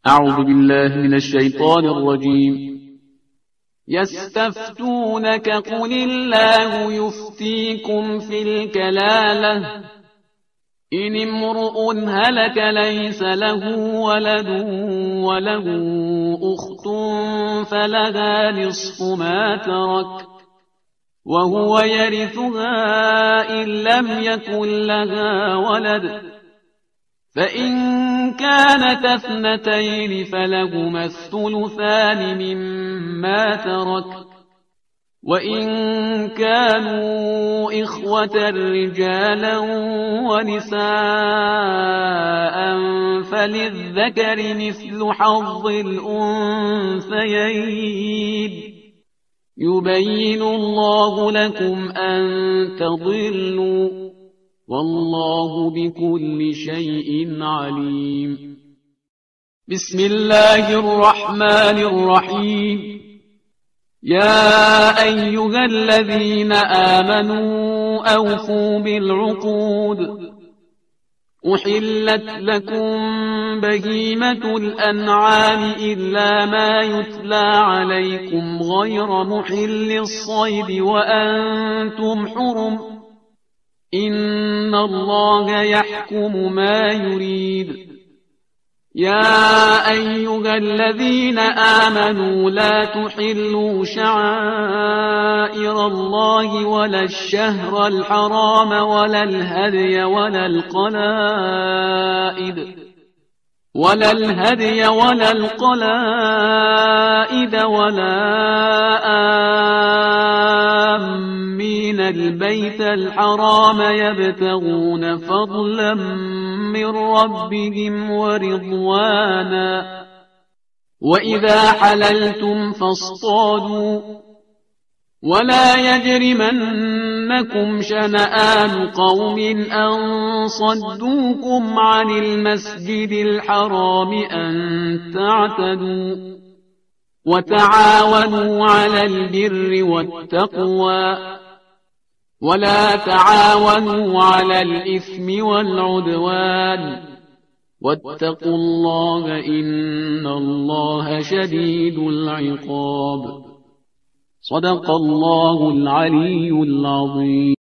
أعوذ بالله من الشيطان الرجيم. يستفتونك قل الله يفتيكم في الكلالة إن امرؤ هلك ليس له ولد وله أخت فلها نصف ما ترك وهو يرثها إن لم يكن لها ولد، فإن كانت اثنتين فلهما الثلثان مما ترك، وإن كانوا إخوة رجالا ونساء فللذكر مثل حظ الأنثيين، يبين الله لكم أن تضلوا، والله بكل شيء عليم. بسم الله الرحمن الرحيم. يا أيها الذين آمنوا أوفوا بالعقود، أحلت لكم بهيمة الأنعام إلا ما يتلى عليكم غير محل الصيد وأنتم حرم، إن الله يحكم ما يريد. يا أيها الذين آمنوا لا تحلوا شعائر الله ولا الشهر الحرام ولا الهدي ولا القلائد ولا آمين البيت الحرام يبتغون فضلا من ربهم ورضوانا، وإذا حللتم فاصطادوا، ولا يجرمنكم شنآن قوم أن صدوكم عن المسجد الحرام أن تعتدوا، وتعاونوا على البر والتقوى، ولا تعاونوا على الإثم والعدوان، واتقوا الله إن الله شديد العقاب. صدق الله العلي العظيم.